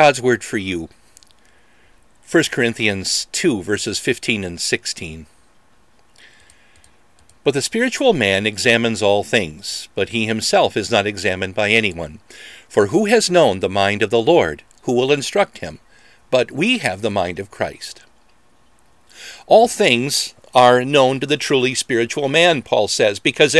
God's word for you. 1 Corinthians 2, verses 15 and 16. But the spiritual man examines all things, but he himself is not examined by anyone. For who has known the mind of the Lord? Who will instruct him? But we have the mind of Christ. All things are known to the truly spiritual man, Paul says, because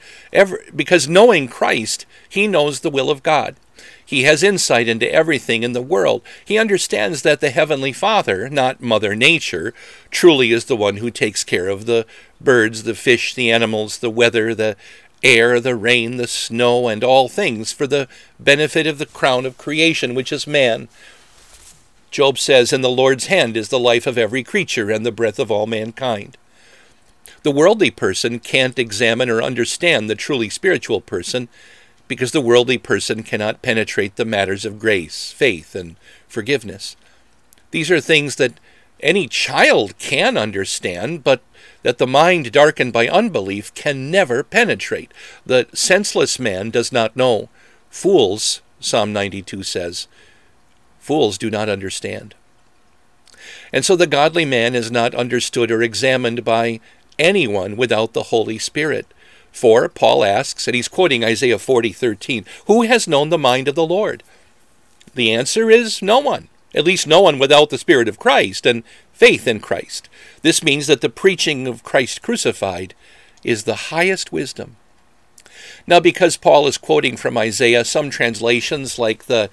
knowing Christ, he knows the will of God. He has insight into everything in the world. He understands that the Heavenly Father, not Mother Nature, truly is the one who takes care of the birds, the fish, the animals, the weather, the air, the rain, the snow, and all things for the benefit of the crown of creation, which is man. Job says, "In the Lord's hand is the life of every creature and the breath of all mankind." The worldly person can't examine or understand the truly spiritual person because the worldly person cannot penetrate the matters of grace, faith, and forgiveness. These are things that any child can understand, but that the mind darkened by unbelief can never penetrate. The senseless man does not know. Fools, Psalm 92 says, fools do not understand. And so the godly man is not understood or examined by anyone without the Holy Spirit. For, Paul asks, and he's quoting Isaiah 40:13, who has known the mind of the Lord? The answer is no one, at least no one without the Spirit of Christ and faith in Christ. This means that the preaching of Christ crucified is the highest wisdom. Now, because Paul is quoting from Isaiah, some translations like the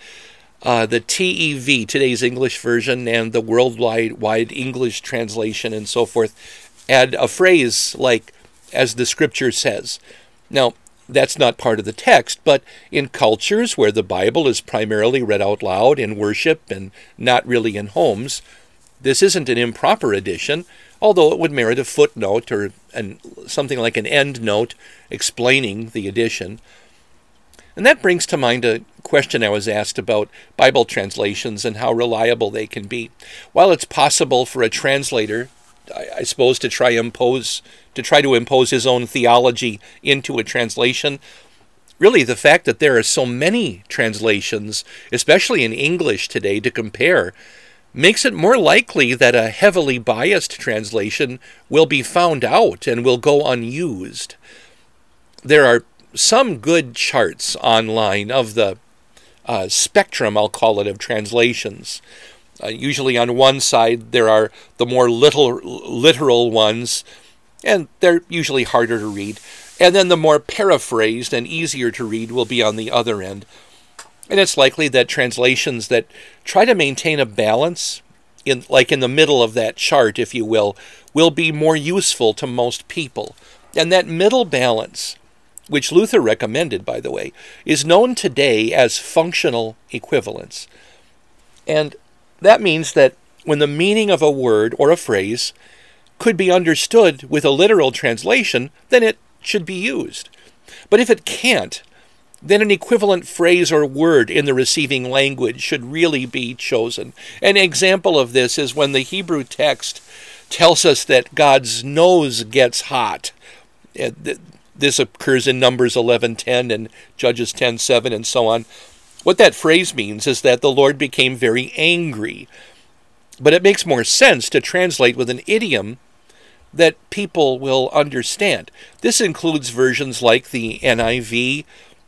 TEV, today's English version, and the worldwide English translation and so forth, add a phrase like, as the scripture says. Now, that's not part of the text, but in cultures where the Bible is primarily read out loud in worship and not really in homes, this isn't an improper addition, although it would merit a footnote or something like an end note explaining the addition. And that brings to mind a question I was asked about Bible translations and how reliable they can be. While it's possible for a translator, I suppose, to try to impose his own theology into a translation, really the fact that there are so many translations, especially in English today, to compare, makes it more likely that a heavily biased translation will be found out and will go unused. There are some good charts online of the spectrum, I'll call it, of translations. Usually on one side there are the more literal ones, and they're usually harder to read. And then the more paraphrased and easier to read will be on the other end. And it's likely that translations that try to maintain a balance, in the middle of that chart, if you will be more useful to most people. And that middle balance, which Luther recommended, by the way, is known today as functional equivalence. And that means that when the meaning of a word or a phrase could be understood with a literal translation, then it should be used. But if it can't, then an equivalent phrase or word in the receiving language should really be chosen. An example of this is when the Hebrew text tells us that God's nose gets hot. This occurs in Numbers 11:10 and Judges 10:7 and so on. What that phrase means is that the Lord became very angry. But it makes more sense to translate with an idiom that people will understand. This includes versions like the NIV,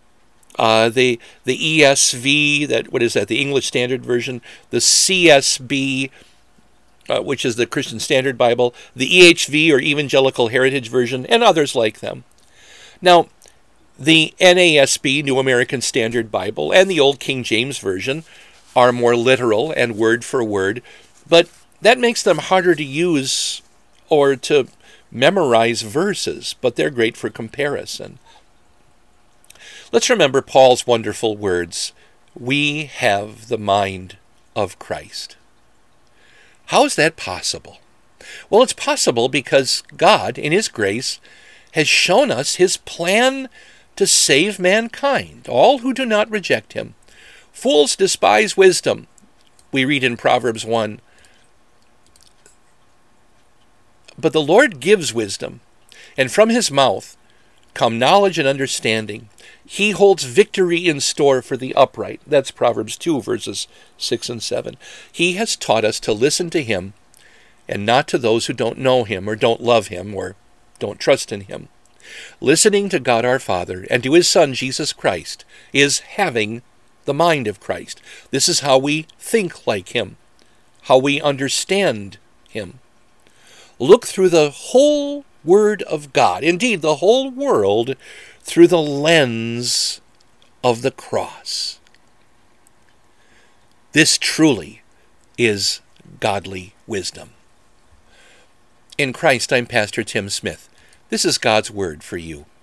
the ESV, the English Standard Version, the CSB, which is the Christian Standard Bible, the EHV or Evangelical Heritage Version, and others like them. Now, the NASB, New American Standard Bible, and the Old King James Version are more literal and word for word, but that makes them harder to use or to memorize verses, but they're great for comparison. Let's remember Paul's wonderful words, "We have the mind of Christ." How is that possible? Well, it's possible because God, in His grace, has shown us His plan to save mankind, all who do not reject Him. Fools despise wisdom, we read in Proverbs 1. But the Lord gives wisdom, and from His mouth come knowledge and understanding. He holds victory in store for the upright. That's Proverbs 2, verses 6 and 7. He has taught us to listen to him and not to those who don't know him or don't love him or don't trust in him. Listening to God our Father and to his Son, Jesus Christ, is having the mind of Christ. This is how we think like him, how we understand him. Look through the whole Word of God, indeed the whole world, through the lens of the cross. This truly is godly wisdom. In Christ, I'm Pastor Tim Smith. This is God's Word for you.